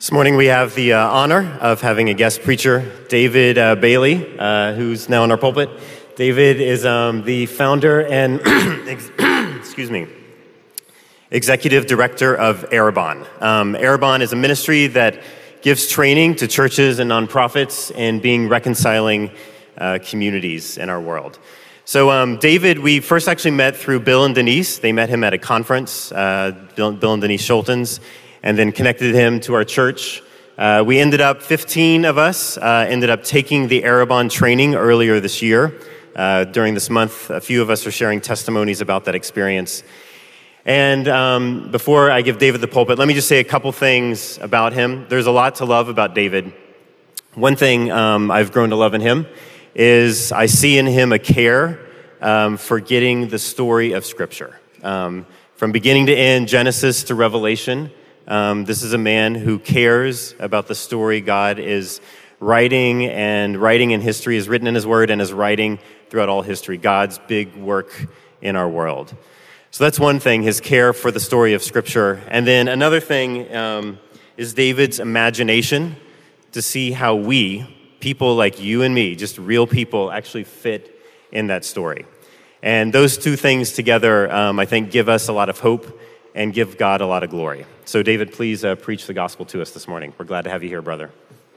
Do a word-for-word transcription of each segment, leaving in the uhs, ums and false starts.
This morning we have the uh, honor of having a guest preacher, David uh, Bailey, uh, who's now in our pulpit. David is um, the founder and, ex- excuse me, executive director of Arrabon. Um, Arrabon is a ministry that gives training to churches and nonprofits in being reconciling uh, communities in our world. So um, David, we first actually met through Bill and Denise. They met him at a conference, uh, Bill, Bill and Denise Schultens, and then connected him to our church. Uh, we ended up, fifteen of us, uh, ended up taking the Arrabon training earlier this year. Uh, during this month, a few of us are sharing testimonies about that experience. And um, before I give David the pulpit, let me just say a couple things about him. There's a lot to love about David. One thing um, I've grown to love in him is I see in him a care um, for getting the story of Scripture. Um, from beginning to end, Genesis to Revelation, Um, this is a man who cares about the story God is writing, and writing in history is written in his word and is writing throughout all history, God's big work in our world. So that's one thing, his care for the story of Scripture. And then another thing um, is David's imagination to see how we, people like you and me, just real people, actually fit in that story. And those two things together, um, I think, give us a lot of hope and give God a lot of glory. So David, please uh, preach the gospel to us this morning. We're glad to have you here, brother.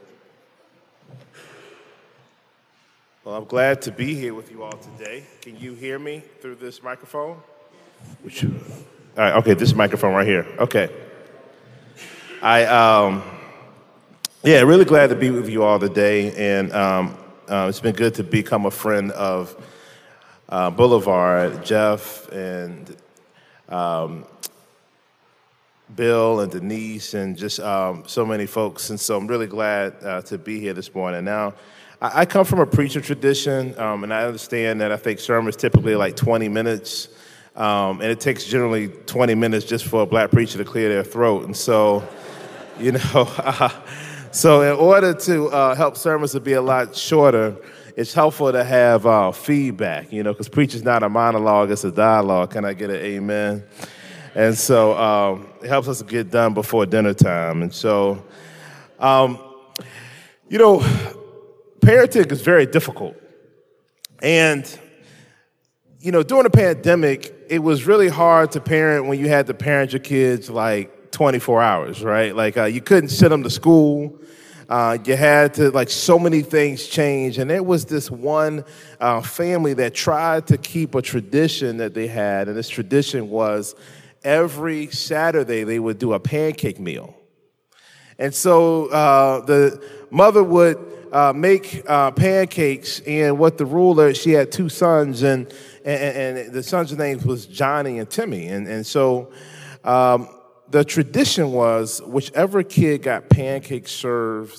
Well, I'm glad to be here with you all today. Can you hear me through this microphone? Which, all right, okay, this microphone right here. Okay. I, um, yeah, really glad to be with you all today, and um, uh, it's been good to become a friend of uh, Boulevard, Jeff, and um, Bill and Denise, and just um, so many folks. And so I'm really glad uh, to be here this morning. Now, I, I come from a preacher tradition, um, and I understand that I think sermons typically like twenty minutes, um, and it takes generally twenty minutes just for a black preacher to clear their throat. And so, you know, uh, so in order to uh, help sermons to be a lot shorter, it's helpful to have uh, feedback, you know, because preaching's not a monologue, it's a dialogue. Can I get an amen? And so um, it helps us to get done before dinner time. And so, um, you know, parenting is very difficult. And, you know, during the pandemic, it was really hard to parent when you had to parent your kids like twenty-four hours, right? Like uh, you couldn't send them to school. Uh, you had to, like, so many things change. And there was this one uh, family that tried to keep a tradition that they had. And this tradition was every Saturday they would do a pancake meal. And so uh, the mother would uh, make uh, pancakes, and what the ruler, she had two sons, and and, and the sons' names was Johnny and Timmy. And, and so um, the tradition was whichever kid got pancakes served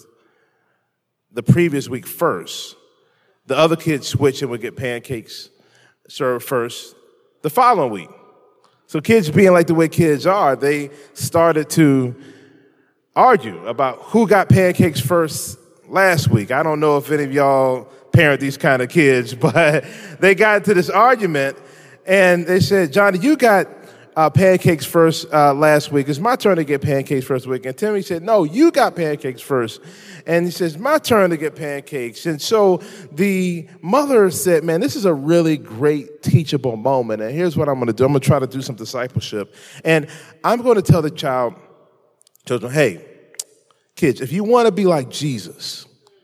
the previous week first, the other kid switched and would get pancakes served first the following week. So kids, being like the way kids are, they started to argue about who got pancakes first last week. I don't know if any of y'all parent these kind of kids, but they got into this argument, and they said, Johnny, you got uh, pancakes first uh, last week. It's my turn to get pancakes first week. And Timmy said, no, you got pancakes first. And he says, my turn to get pancakes. And so the mother said, man, this is a really great teachable moment. And here's what I'm going to do. I'm going to try to do some discipleship. And I'm going to tell the child, children, hey, kids, if you want to be like Jesus,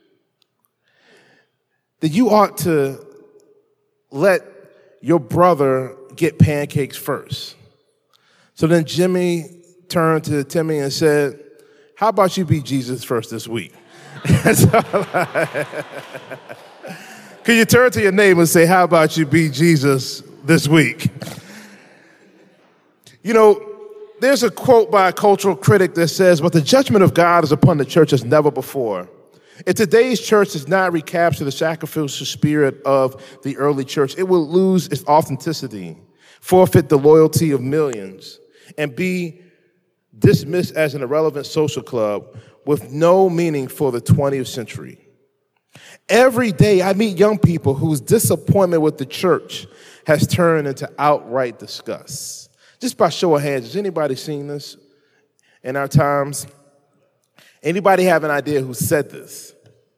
then you ought to let your brother get pancakes first. So then Jimmy turned to Timmy and said, how about you be Jesus first this week? So, can you turn to your neighbor and say, how about you be Jesus this week? You know, there's a quote by a cultural critic that says, but the judgment of God is upon the church as never before. If today's church does not recapture the sacrificial spirit of the early church, it will lose its authenticity, forfeit the loyalty of millions, and be dismissed as an irrelevant social club with no meaning for the twentieth century. Every day I meet young people whose disappointment with the church has turned into outright disgust. Just by show of hands, has anybody seen this in our times? Anybody have an idea who said this?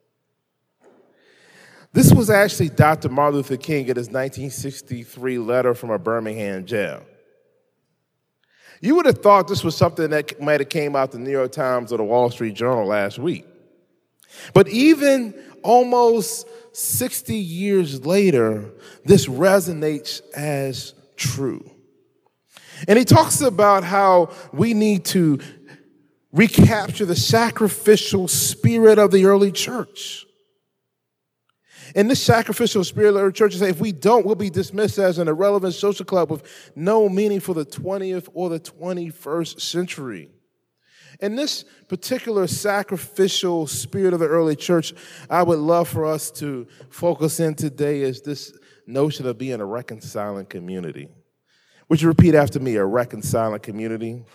This was actually Doctor Martin Luther King in his nineteen sixty-three letter from a Birmingham jail. You would have thought this was something that might have came out the New York Times or the Wall Street Journal last week. But even almost sixty years later, this resonates as true. And he talks about how we need to recapture the sacrificial spirit of the early church. And this sacrificial spirit of the early church is that if we don't, we'll be dismissed as an irrelevant social club with no meaning for the twentieth or the twenty-first century. And this particular sacrificial spirit of the early church, I would love for us to focus in today is this notion of being a reconciling community. Would you repeat after me, a reconciling community?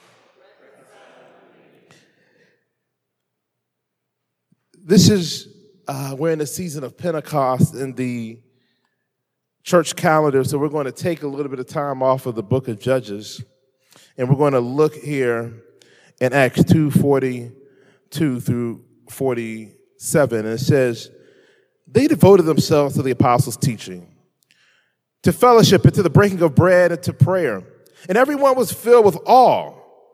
This is, uh, we're in the season of Pentecost in the church calendar, so we're going to take a little bit of time off of the book of Judges, and we're going to look here in Acts two forty-two through forty-seven, and it says, they devoted themselves to the apostles' teaching, to fellowship, and to the breaking of bread, and to prayer. And everyone was filled with awe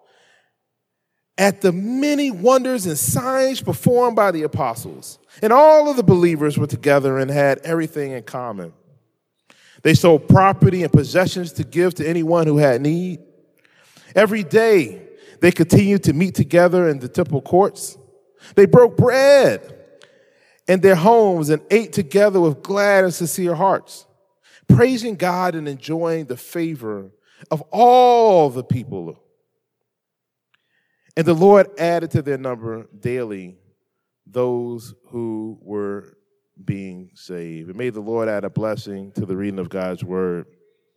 at the many wonders and signs performed by the apostles. And all of the believers were together and had everything in common. They sold property and possessions to give to anyone who had need. Every day, they continued to meet together in the temple courts. They broke bread in their homes and ate together with glad and sincere hearts, praising God and enjoying the favor of all the people. And the Lord added to their number daily those who were being saved. And may the Lord add a blessing to the reading of God's word.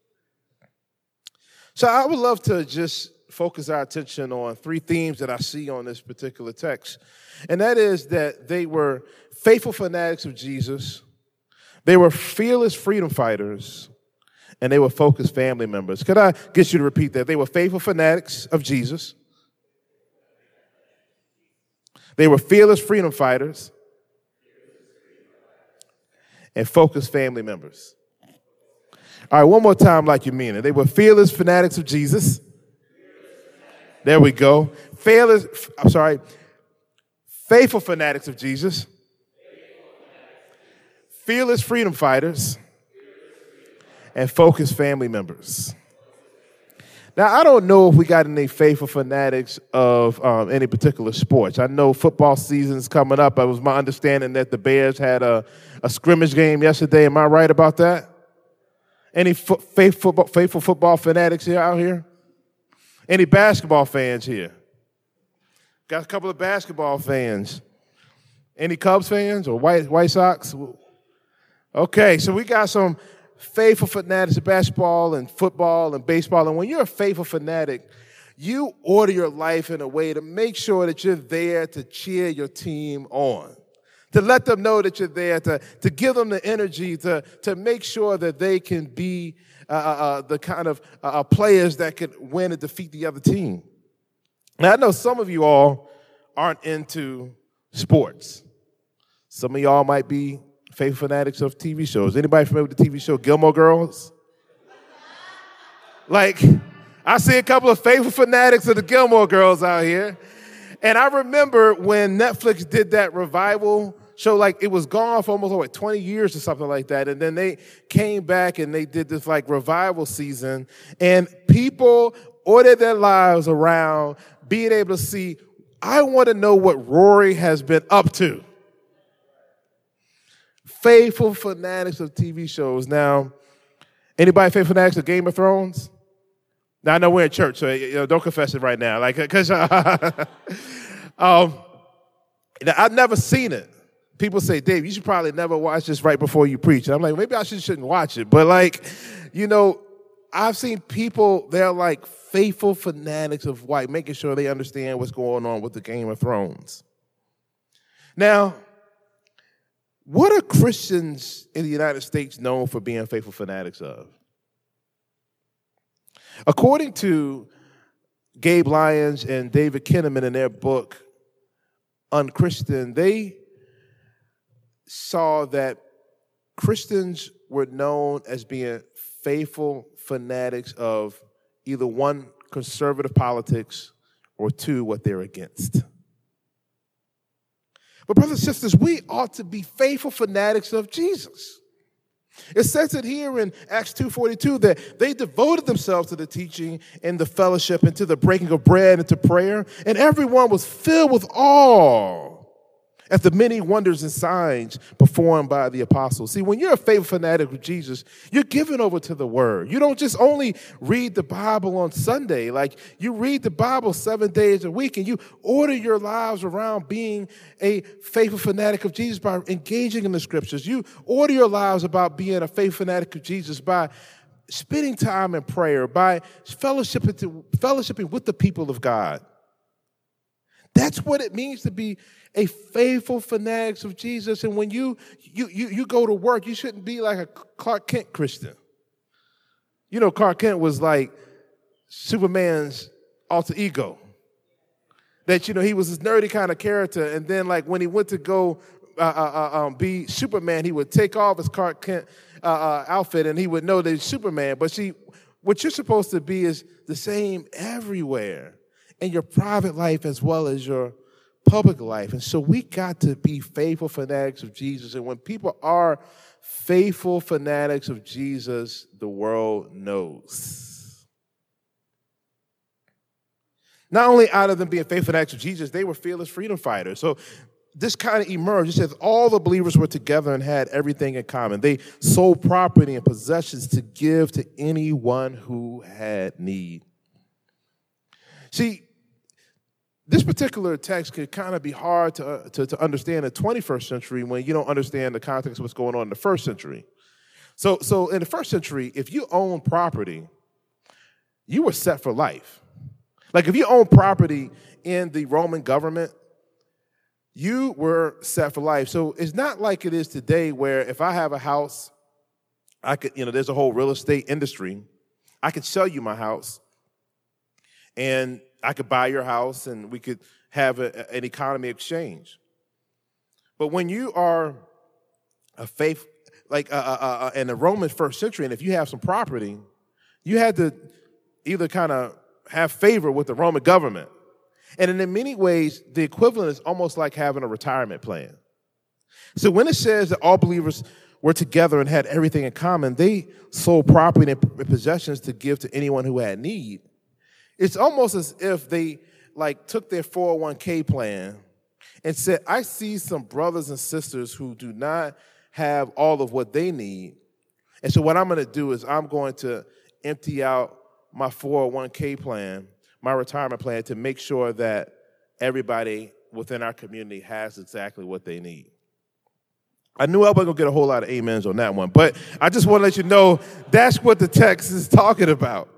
So I would love to just focus our attention on three themes that I see on this particular text. And that is that they were faithful fanatics of Jesus, they were fearless freedom fighters, and they were focused family members. Could I get you to repeat that? They were faithful fanatics of Jesus, they were fearless freedom fighters, and focused family members. All right, one more time like you mean it. They were fearless fanatics of Jesus. There we go. Fearless, I'm sorry, faithful fanatics of Jesus. Fearless freedom fighters. And focused family members. Now, I don't know if we got any faithful fanatics of um, any particular sports. I know football season's coming up. It was my understanding that the Bears had a, a scrimmage game yesterday. Am I right about that? Any fo- faithful, faithful football fanatics here out here? Any basketball fans here? Got a couple of basketball fans. Any Cubs fans or White White Sox? Okay, so we got some faithful fanatics of basketball and football and baseball. And when you're a faithful fanatic, you order your life in a way to make sure that you're there to cheer your team on, to let them know that you're there, to, to give them the energy, to, to make sure that they can be uh, uh, the kind of uh, players that could win and defeat the other team. Now, I know some of you all aren't into sports. Some of y'all might be faithful fanatics of T V shows. Anybody familiar with the T V show Gilmore Girls? Like, I see a couple of faithful fanatics of the Gilmore Girls out here. And I remember when Netflix did that revival show, like it was gone for almost like twenty years or something like that. And then they came back and they did this like revival season. And people ordered their lives around being able to see, I want to know what Rory has been up to. Faithful fanatics of T V shows. Now, anybody faithful fanatics of Game of Thrones? Now, I know we're in church, so you know, don't confess it right now. Like, because uh, um, I've never seen it. People say, Dave, you should probably never watch this right before you preach. And I'm like, maybe I should, shouldn't watch it. But like, you know, I've seen people, they're like faithful fanatics of white, making sure they understand what's going on with the Game of Thrones. Now, what are Christians in the United States known for being faithful fanatics of? According to Gabe Lyons and David Kinnaman in their book, unchristian, they saw that Christians were known as being faithful fanatics of either one, conservative politics, or two, what they're against. But brothers and sisters, we ought to be faithful fanatics of Jesus. It says it here in Acts two forty-two that they devoted themselves to the teaching and the fellowship and to the breaking of bread and to prayer, and everyone was filled with awe at the many wonders and signs performed by the apostles. See, when you're a faithful fanatic of Jesus, you're given over to the Word. You don't just only read the Bible on Sunday. Like, you read the Bible seven days a week, and you order your lives around being a faithful fanatic of Jesus by engaging in the Scriptures. You order your lives about being a faithful fanatic of Jesus by spending time in prayer, by fellowshipping, to, fellowshipping with the people of God. That's what it means to be a faithful fanatics of Jesus. And when you, you you you go to work, you shouldn't be like a Clark Kent Christian. You know, Clark Kent was like Superman's alter ego. That, you know, he was this nerdy kind of character. And then, like, when he went to go uh, uh, uh, um, be Superman, he would take off his Clark Kent uh, uh, outfit and he would know that he's Superman. But see, what you're supposed to be is the same everywhere, in your private life as well as your public life. And so we got to be faithful fanatics of Jesus. And when people are faithful fanatics of Jesus, the world knows. Not only out of them being faithful fanatics of Jesus, they were fearless freedom fighters. So this kind of emerged. It says all the believers were together and had everything in common. They sold property and possessions to give to anyone who had need. See, this particular text could kind of be hard to, uh, to, to understand in the twenty-first century when you don't understand the context of what's going on in the first century. So, so in the first century, if you own property, you were set for life. Like, if you own property in the Roman government, you were set for life. So it's not like it is today where if I have a house, I could, you know, there's a whole real estate industry. I could sell you my house, and I could buy your house, and we could have a, an economy exchange. But when you are a faith, like uh, uh, uh, in the Roman first century, and if you have some property, you had to either kind of have favor with the Roman government. And in many ways, the equivalent is almost like having a retirement plan. So when it says that all believers were together and had everything in common, they sold property and possessions to give to anyone who had need. It's almost as if they like took their four oh one k plan and said, I see some brothers and sisters who do not have all of what they need. And so what I'm going to do is I'm going to empty out my four oh one k plan, my retirement plan, to make sure that everybody within our community has exactly what they need. I knew I wasn't going to get a whole lot of amens on that one, but I just want to let you know that's what the text is talking about.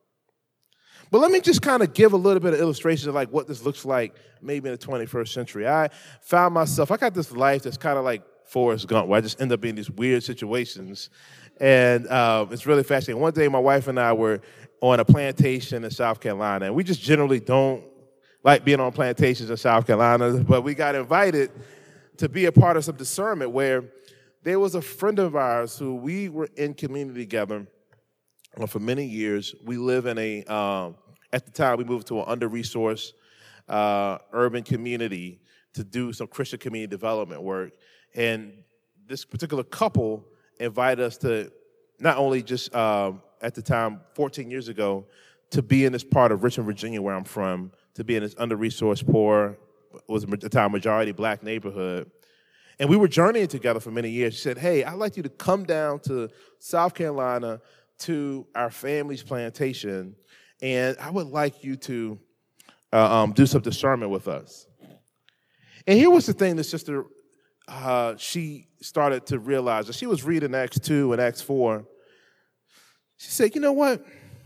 But let me just kind of give a little bit of illustration of like what this looks like maybe in the twenty-first century. I found myself, I got this life that's kind of like Forrest Gump, where I just end up in these weird situations. And uh, it's really fascinating. One day my wife and I were on a plantation in South Carolina, and we just generally don't like being on plantations in South Carolina, but we got invited to be a part of some discernment where there was a friend of ours who we were in community together for many years. We live in a, um, at the time, we moved to an under-resourced uh, urban community to do some Christian community development work. And this particular couple invited us to not only just, um, at the time, fourteen years ago, to be in this part of Richmond, Virginia, where I'm from, to be in this under-resourced, poor, was at the time majority black neighborhood. And we were journeying together for many years. She said, hey, I'd like you to come down to South Carolina to our family's plantation, and I would like you to uh, um, do some discernment with us. And here was the thing that sister, uh, she started to realize. As she was reading Acts two and Acts four, she said, you know what?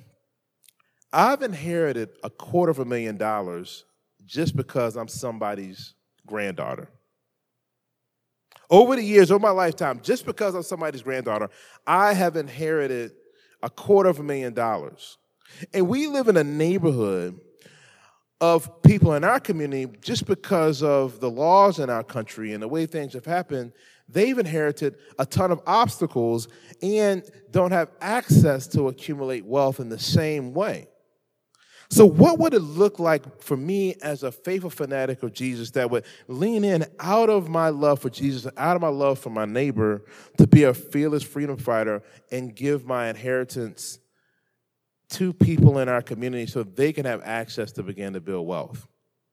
I've inherited a quarter of a million dollars just because I'm somebody's granddaughter. Over the years, over my lifetime, just because I'm somebody's granddaughter, I have inherited a quarter of a million dollars. And we live in a neighborhood of people in our community, just because of the laws in our country and the way things have happened, they've inherited a ton of obstacles and don't have access to accumulate wealth in the same way. So what would it look like for me as a faithful fanatic of Jesus that would lean in out of my love for Jesus, out of my love for my neighbor, to be a fearless freedom fighter and give my inheritance to people in our community so they can have access to begin to build wealth?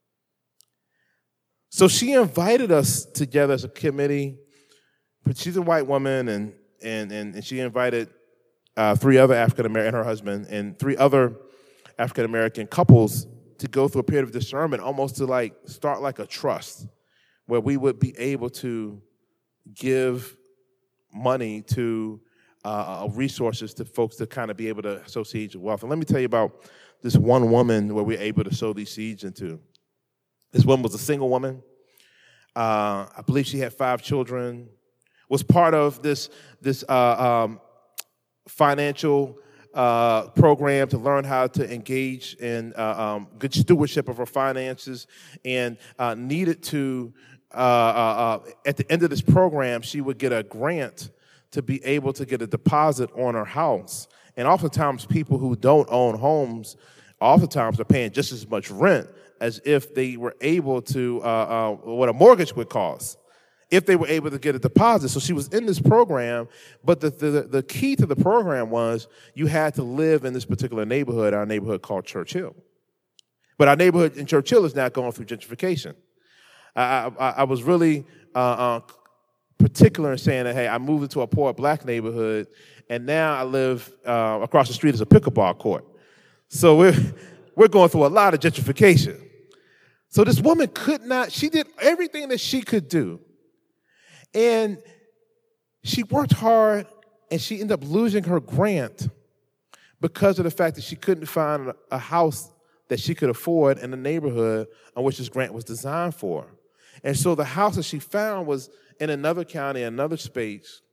So she invited us together as a committee. But she's a white woman, and and and, and she invited uh, three other African American, her husband, and three other African American couples to go through a period of discernment, almost to like start like a trust, where we would be able to give money to uh, resources to folks to kind of be able to sow seeds of wealth. And let me tell you about this one woman where we were able to sow these seeds into. This woman was a single woman. Uh, I believe she had five children. Was part of this this uh, um, financial uh, program to learn how to engage in uh, um, good stewardship of her finances, and uh, needed to, uh, uh, uh, at the end of this program, she would get a grant to be able to get a deposit on her house. And oftentimes people who don't own homes, oftentimes are paying just as much rent as if they were able to, uh, uh, what a mortgage would cost, if they were able to get a deposit. So she was in this program, but the, the, the key to the program was you had to live in this particular neighborhood, our neighborhood called Churchill. But our neighborhood in Churchill is now going through gentrification. I, I, I was really uh, uh, particular in saying that, hey, I moved into a poor black neighborhood, and now I live uh, across the street is a pickleball court. So we're, we're going through a lot of gentrification. So this woman could not, she did everything that she could do. And she worked hard, and she ended up losing her grant because of the fact that she couldn't find a house that she could afford in the neighborhood on which this grant was designed for. And so the house that she found was in another county, another space,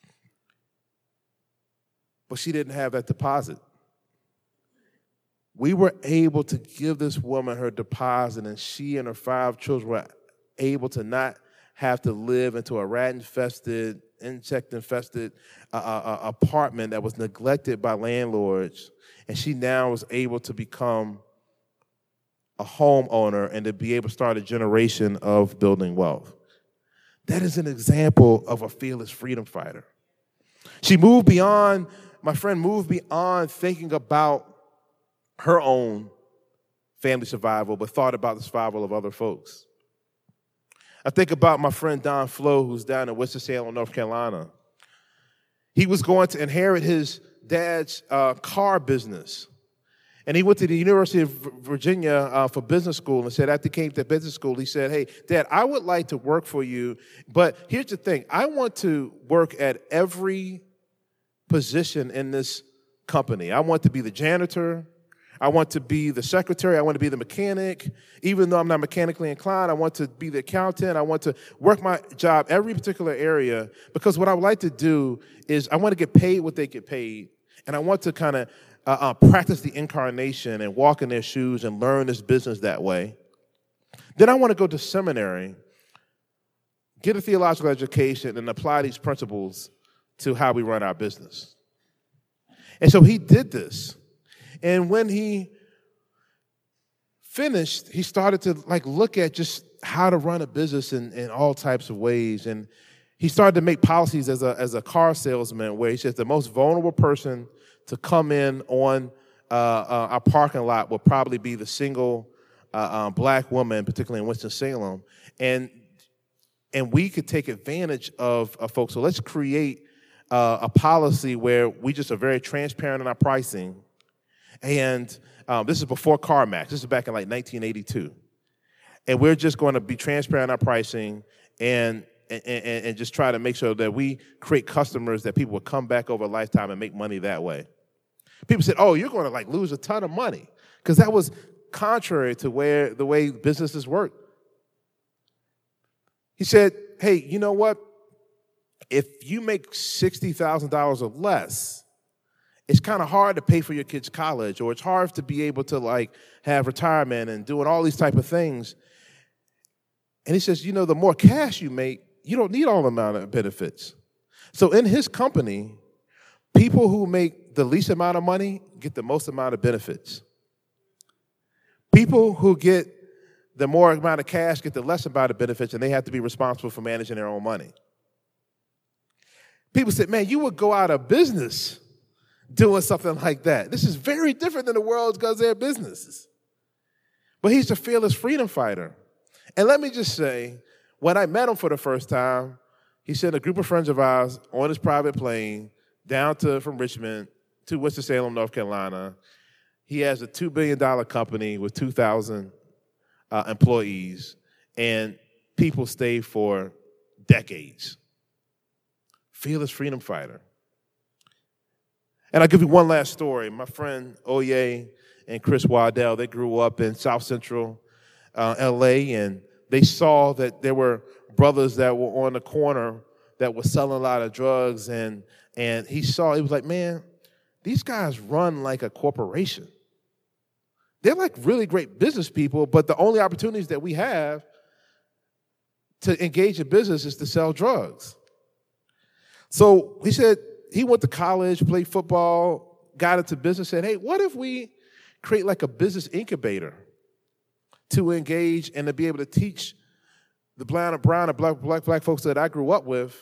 but she didn't have that deposit. We were able to give this woman her deposit, and she and her five children were able to not have to live into a rat-infested, insect-infested uh, uh, apartment that was neglected by landlords. And she now was able to become a homeowner and to be able to start a generation of building wealth. That is an example of a fearless freedom fighter. She moved beyond, my friend moved beyond thinking about her own family survival, but thought about the survival of other folks. I think about my friend Don Flo, who's down in Winston-Salem, North Carolina. He was going to inherit his dad's uh, car business. And he went to the University of Virginia uh, for business school, and said after he came to business school, he said, hey, Dad, I would like to work for you, but here's the thing. I want to work at every position in this company. I want to be the janitor. I want to be the secretary. I want to be the mechanic. Even though I'm not mechanically inclined, I want to be the accountant. I want to work my job every particular area, because what I would like to do is I want to get paid what they get paid, and I want to kind of uh, uh, practice the incarnation and walk in their shoes and learn this business that way. Then I want to go to seminary, get a theological education, and apply these principles to how we run our business. And so he did this. And when he finished, he started to like look at just how to run a business in, in all types of ways. And he started to make policies as a as a car salesman, where he says the most vulnerable person to come in on uh, uh, our parking lot will probably be the single uh, uh, black woman, particularly in Winston-Salem. And and we could take advantage of, of folks. So let's create uh, a policy where we just are very transparent in our pricing. And um, this is before CarMax. This is back in like nineteen eighty-two. And we're just going to be transparent in our pricing and, and, and, and just try to make sure that we create customers that people will come back over a lifetime and make money that way. People said, oh, you're going to like lose a ton of money, because that was contrary to where the way businesses work. He said, hey, you know what? If you make sixty thousand dollars or less, it's kind of hard to pay for your kids' college, or it's hard to be able to like have retirement and doing all these type of things. And he says, you know, the more cash you make, you don't need all the amount of benefits. So in his company, people who make the least amount of money get the most amount of benefits. People who get the more amount of cash get the less amount of benefits, and they have to be responsible for managing their own money. People said, man, you would go out of business doing something like that. This is very different than the world does their businesses. But he's a fearless freedom fighter. And let me just say, when I met him for the first time, he sent a group of friends of ours on his private plane down to from Richmond to Winston-Salem, North Carolina. He has a two billion dollars company with two thousand uh, employees, and people stay for decades. Fearless freedom fighter. And I'll give you one last story. My friend Oye and Chris Waddell, they grew up in South Central uh, L A, and they saw that there were brothers that were on the corner that were selling a lot of drugs, and and he saw, he was like, man, these guys run like a corporation. They're like really great business people, but the only opportunities that we have to engage in business is to sell drugs. So he said he went to college, played football, got into business, said, hey, what if we create like a business incubator to engage and to be able to teach the brown, brown and black, black, black folks that I grew up with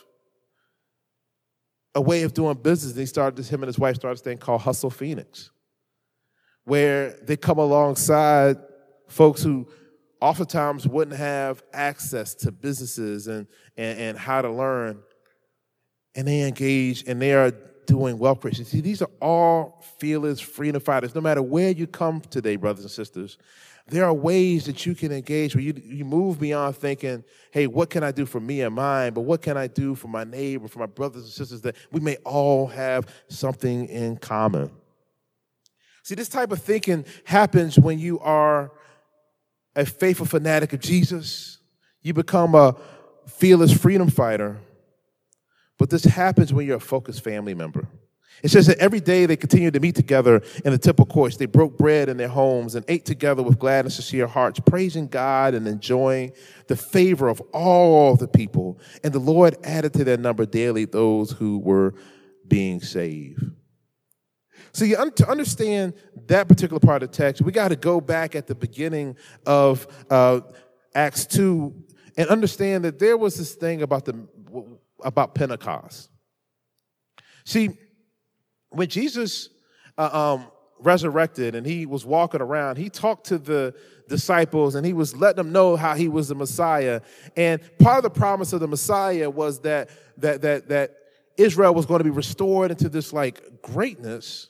a way of doing business. And he started this, him and his wife started this thing called Hustle Phoenix, where they come alongside folks who oftentimes wouldn't have access to businesses and, and, and how to learn. And they engage, and they are doing wealth creation. See, these are all fearless freedom fighters. No matter where you come today, brothers and sisters, there are ways that you can engage where you, you move beyond thinking, hey, what can I do for me and mine, but what can I do for my neighbor, for my brothers and sisters, that we may all have something in common. See, this type of thinking happens when you are a faithful fanatic of Jesus. You become a fearless freedom fighter. But this happens when you're a focused family member. It says that every day they continued to meet together in the temple courts. They broke bread in their homes and ate together with glad and sincere hearts, praising God and enjoying the favor of all the people. And the Lord added to their number daily those who were being saved. So you, to understand that particular part of the text, we got to go back at the beginning of uh, Acts two and understand that there was this thing about the about Pentecost. See, when Jesus uh, um, resurrected and he was walking around, he talked to the disciples and he was letting them know how he was the Messiah. And part of the promise of the Messiah was that that that that Israel was going to be restored into this like greatness.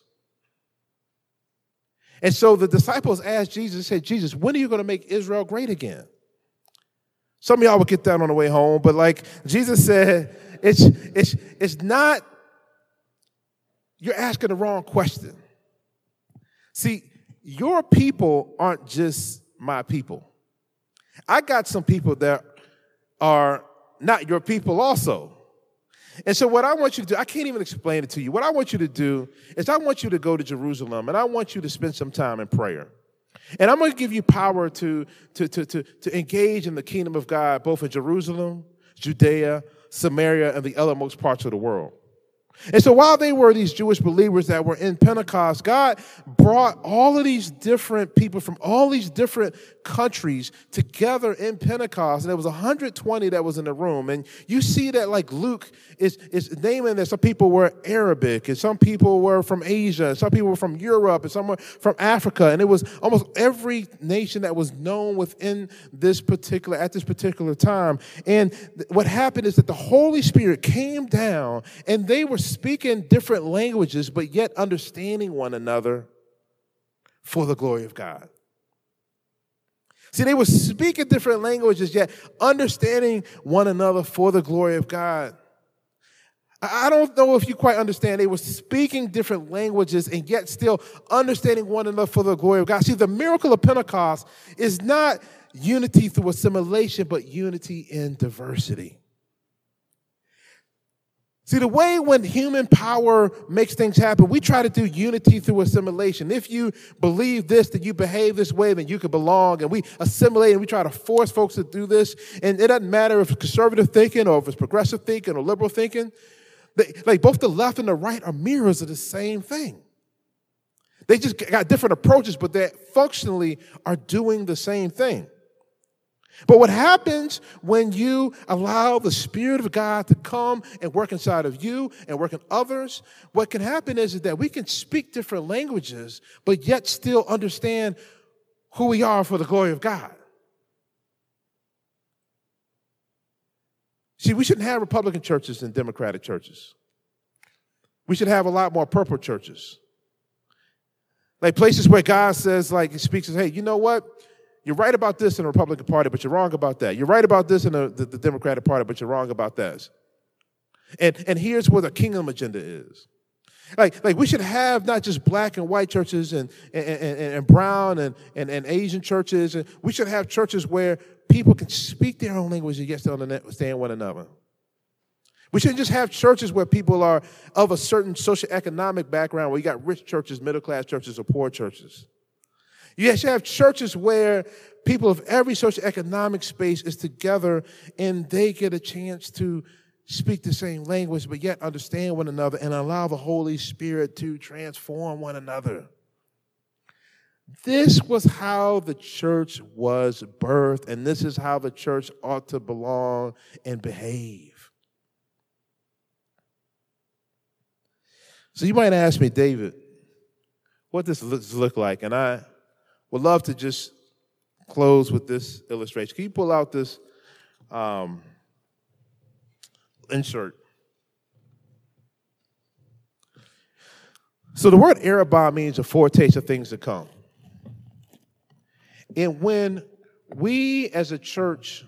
And so the disciples asked Jesus, said, Jesus, when are you going to make Israel great again? Some of y'all will get that on the way home, but like Jesus said, it's it's it's not, you're asking the wrong question. See, your people aren't just my people. I got some people that are not your people also. And so what I want you to do, I can't even explain it to you. What I want you to do is I want you to go to Jerusalem and I want you to spend some time in prayer. And I'm going to give you power to, to, to, to, to engage in the kingdom of God, both in Jerusalem, Judea, Samaria, and the othermost parts of the world. And so while they were these Jewish believers that were in Pentecost, God brought all of these different people from all these different countries together in Pentecost. And there was one hundred twenty that was in the room. And you see that like Luke is, is naming that some people were Arabic, and some people were from Asia, and some people were from Europe, and some were from Africa. And it was almost every nation that was known within this particular, at this particular time. And th- what happened is that the Holy Spirit came down, and they were speaking different languages, but yet understanding one another for the glory of God. See, they were speaking different languages, yet understanding one another for the glory of God. I don't know if you quite understand. They were speaking different languages and yet still understanding one another for the glory of God. See, the miracle of Pentecost is not unity through assimilation, but unity in diversity. See, the way when human power makes things happen, we try to do unity through assimilation. If you believe this, that you behave this way, then you can belong. And we assimilate and we try to force folks to do this. And it doesn't matter if it's conservative thinking or if it's progressive thinking or liberal thinking. They, like both the left and the right are mirrors of the same thing. They just got different approaches, but they functionally are doing the same thing. But what happens when you allow the Spirit of God to come and work inside of you and work in others, what can happen is, is that we can speak different languages, but yet still understand who we are for the glory of God. See, we shouldn't have Republican churches and Democratic churches. We should have a lot more purple churches. Like places where God says, like, he speaks and says, hey, you know what? You're right about this in the Republican Party, but you're wrong about that. You're right about this in the, the, the Democratic Party, but you're wrong about that. And, and here's where the kingdom agenda is. Like, like we should have not just black and white churches and, and, and, and brown and, and, and Asian churches. And we should have churches where people can speak their own language and yet still understand one another. We shouldn't just have churches where people are of a certain socioeconomic background, where you got rich churches, middle-class churches, or poor churches. You should have churches where people of every socioeconomic space is together and they get a chance to speak the same language, but yet understand one another and allow the Holy Spirit to transform one another. This was how the church was birthed, and this is how the church ought to belong and behave. So you might ask me, David, what does this look like? And I would love to just close with this illustration. Can you pull out this um, insert? So the word Arabah means a foretaste of things to come. And when we as a church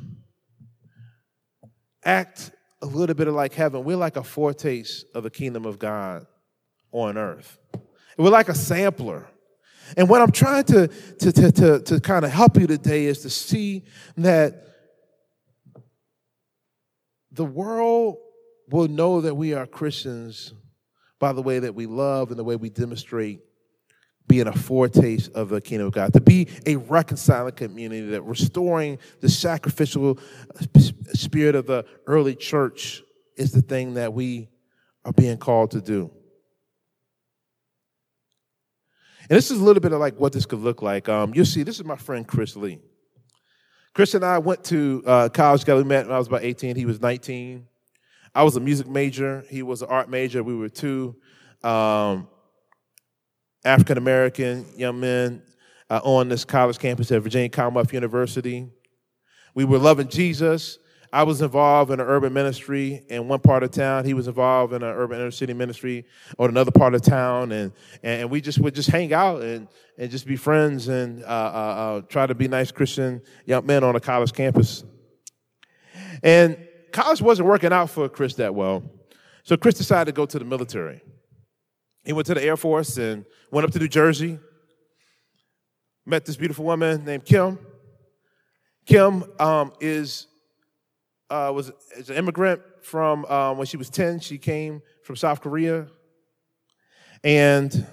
act a little bit like heaven, we're like a foretaste of the kingdom of God on earth. We're like a sampler. And what I'm trying to, to, to, to, to kind of help you today is to see that the world will know that we are Christians by the way that we love and the way we demonstrate being a foretaste of the kingdom of God, to be a reconciling community, that restoring the sacrificial spirit of the early church is the thing that we are being called to do. And this is a little bit of like what this could look like. Um, you'll see, this is my friend Chris Lee. Chris and I went to uh, college together. We met when I was about eighteen. He was nineteen. I was a music major. He was an art major. We were two um, African-American young men uh, on this college campus at Virginia Commonwealth University. We were loving Jesus. I was involved in an urban ministry in one part of town. He was involved in an urban inner city ministry on another part of town. And, and we just would just hang out and, and just be friends and uh, uh, uh, try to be nice Christian young men on a college campus. And college wasn't working out for Chris that well. So Chris decided to go to the military. He went to the Air Force and went up to New Jersey, met this beautiful woman named Kim. Kim um, is... Uh, was is an immigrant from um, when she was ten. She came from South Korea, and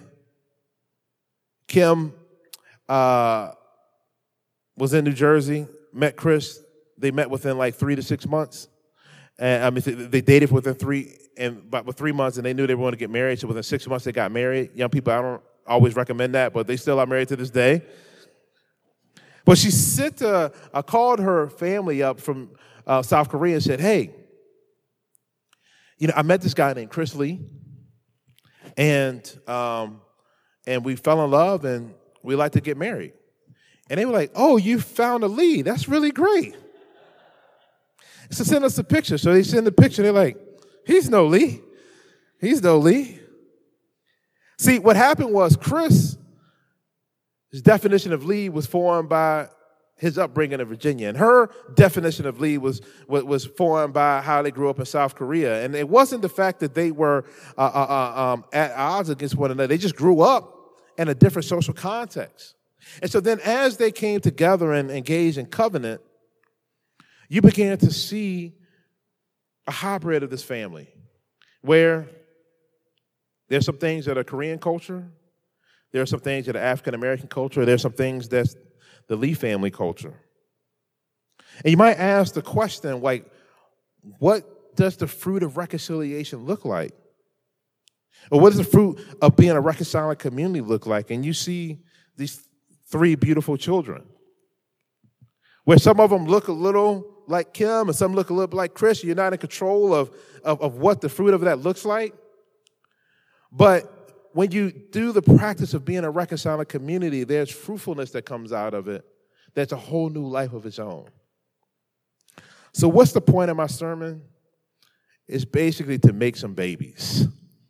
Kim uh, was in New Jersey. Met Chris. They met within like three to six months, and I mean they dated within three and about with three months, and they knew they were going to get married. So within six months they got married. Young people, I don't always recommend that, but they still are married to this day. But she sent a, I called her family up from Uh, South Korea and said, hey, you know, I met this guy named Chris Lee, and um, and we fell in love, and we like to get married. And they were like, oh, you found a Lee. That's really great. So send us a picture. So they send the picture. They're like, he's no Lee. He's no Lee. See, what happened was Chris, his definition of Lee was formed by his upbringing in Virginia. And her definition of Lee was, was formed by how they grew up in South Korea. And it wasn't the fact that they were uh, uh, um, at odds against one another. They just grew up in a different social context. And so then as they came together and engaged in covenant, you began to see a hybrid of this family. where there's some things that are Korean culture, there are some things that are African American culture, there's some things that's the Lee family culture. And you might ask the question, like, what does the fruit of reconciliation look like? Or what does the fruit of being a reconciling community look like? And you see these three beautiful children, where some of them look a little like Kim and some look a little like Chris. You're not in control of, of, of what the fruit of that looks like. But when you do the practice of being a reconciling community, there's fruitfulness that comes out of it. That's a whole new life of its own. So what's the point of my sermon? It's basically to make some babies.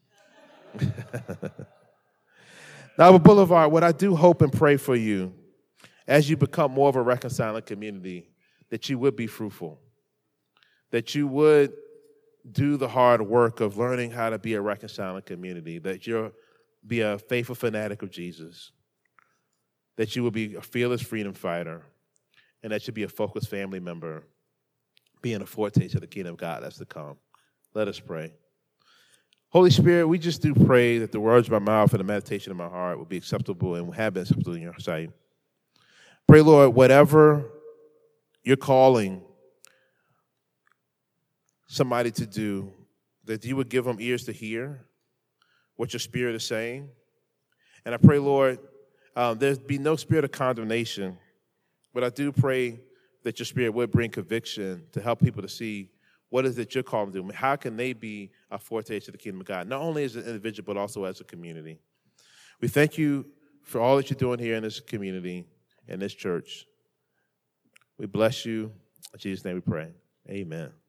Now, Boulevard, what I do hope and pray for you, as you become more of a reconciling community, that you would be fruitful, that you would do the hard work of learning how to be a reconciling community, that you'll be a faithful fanatic of Jesus, that you will be a fearless freedom fighter, and that you'll be a focused family member, being a foretaste of the kingdom of God that's to come. Let us pray. Holy Spirit, we just do pray that the words of my mouth and the meditation of my heart will be acceptable and have been acceptable in your sight. Pray, Lord, whatever you're calling somebody to do, that you would give them ears to hear what your Spirit is saying. And I pray, Lord, um, there be no spirit of condemnation, but I do pray that your Spirit would bring conviction to help people to see what is it you're calling them to do. How can they be a foretaste of the kingdom of God, not only as an individual, but also as a community? We thank you for all that you're doing here in this community, in this church. We bless you. In Jesus' name we pray. Amen.